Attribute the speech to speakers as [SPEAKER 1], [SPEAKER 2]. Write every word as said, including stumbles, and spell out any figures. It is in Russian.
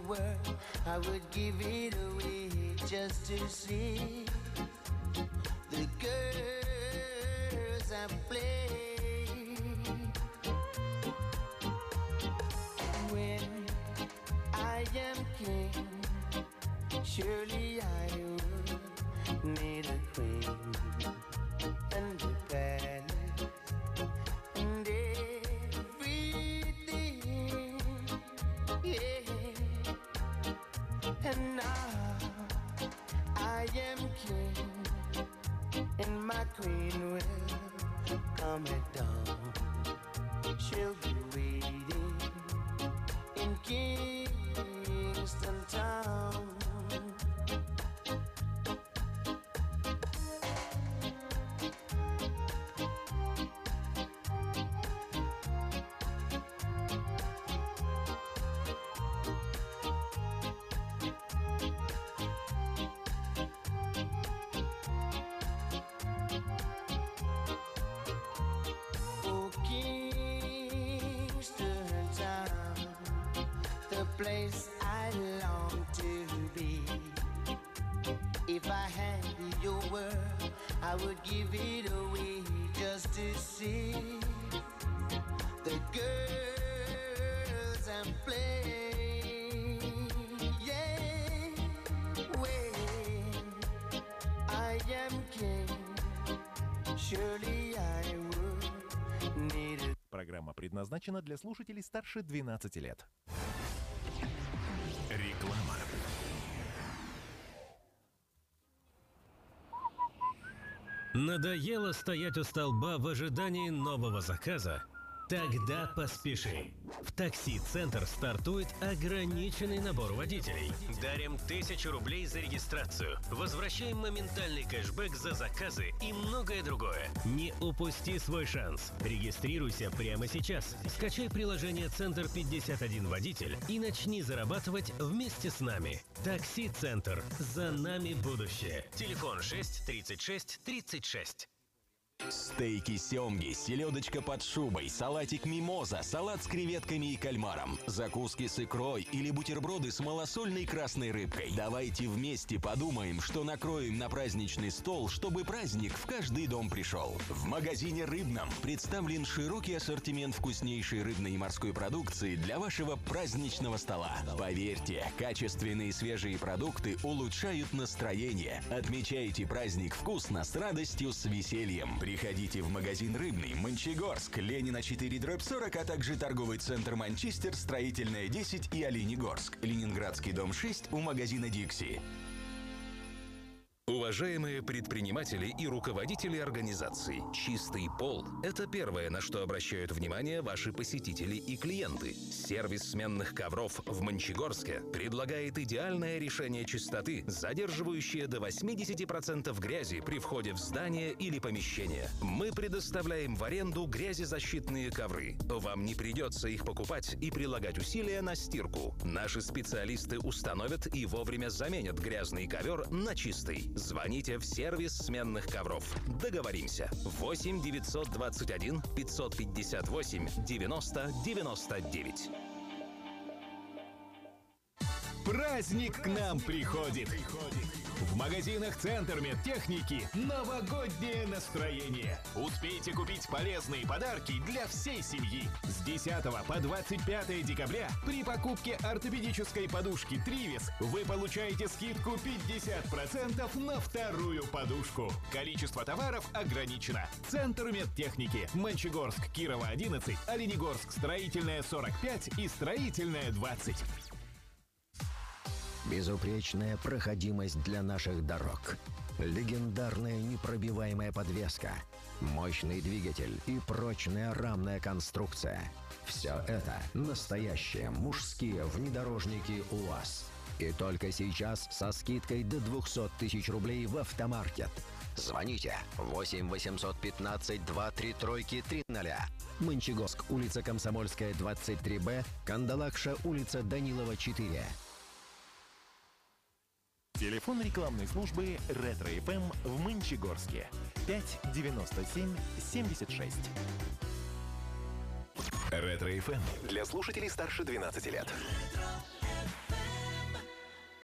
[SPEAKER 1] world, I would give it away just to see the girls I play. When I am king, surely I would need a queen and a palace and everything, yeah. And now I am king, and my queen will come at dawn. She'll be waiting in Kingston Town. Place I long to be. If I had your word, I would give it away just to see the girls and play. Yeah, when I am king, surely I would need it.
[SPEAKER 2] Программа предназначена для слушателей старше двенадцати лет.
[SPEAKER 3] Реклама. Надоело стоять у столба в ожидании нового заказа? Тогда поспеши. В Такси-центр стартует ограниченный набор водителей. Дарим тысячу рублей за регистрацию. Возвращаем моментальный кэшбэк за заказы и многое другое. Не упусти свой шанс. Регистрируйся прямо сейчас. Скачай приложение «Центр пятьдесят один Водитель» и начни зарабатывать вместе с нами. Такси-центр. За нами будущее. Телефон шесть тридцать шесть тридцать шесть.
[SPEAKER 4] Стейки семги, селедочка под шубой, салатик мимоза, салат с креветками и кальмаром, закуски с икрой или бутерброды с малосольной красной рыбкой. Давайте вместе подумаем, что накроем на праздничный стол, чтобы праздник в каждый дом пришел. В магазине «Рыбном» представлен широкий ассортимент вкуснейшей рыбной и морской продукции для вашего праздничного стола. Поверьте, качественные свежие продукты улучшают настроение. Отмечайте праздник вкусно, с радостью, с весельем. Приходите в магазин «Рыбный», Мончегорск, Ленина четыре дробь сорок, а также торговый центр «Манчестер», Строительная десять и Оленегорск, Ленинградский дом шесть у магазина «Дикси».
[SPEAKER 5] Уважаемые предприниматели и руководители организаций, чистый пол – это первое, на что обращают внимание ваши посетители и клиенты. Сервис сменных ковров в Мончегорске предлагает идеальное решение чистоты, задерживающее до восемьдесят процентов грязи при входе в здание или помещение. Мы предоставляем в аренду грязезащитные ковры. Вам не придется их покупать и прилагать усилия на стирку. Наши специалисты установят и вовремя заменят грязный ковер на чистый. Звоните в сервис сменных ковров. Договоримся. восемь девятьсот двадцать один пятьсот пятьдесят восемь девяносто девяносто девять.
[SPEAKER 6] Праздник к нам приходит. В магазинах «Центр медтехники» новогоднее настроение. Успейте купить полезные подарки для всей семьи. С десятого по двадцать пятое декабря при покупке ортопедической подушки «Тривис» вы получаете скидку пятьдесят процентов на вторую подушку. Количество товаров ограничено. «Центр медтехники», Мончегорск, Кирова одиннадцать, Оленегорск, Строительная сорок пять и Строительная двадцать.
[SPEAKER 7] Безупречная проходимость для наших дорог, легендарная непробиваемая подвеска, мощный двигатель и прочная рамная конструкция. Все это настоящие мужские внедорожники УАЗ. И только сейчас со скидкой до двухсот тысяч рублей в Автомаркет. Звоните восемь восемьсот пятнадцать два три тройки три ноля. Мончегорск, улица Комсомольская, двадцать три Б, Кандалакша, улица Данилова, четыре.
[SPEAKER 2] Телефон рекламной службы «Ретро эф эм» в Мончегорске. пять девяносто семь семьдесят шесть.
[SPEAKER 3] «Ретро эф эм» для слушателей старше двенадцати лет.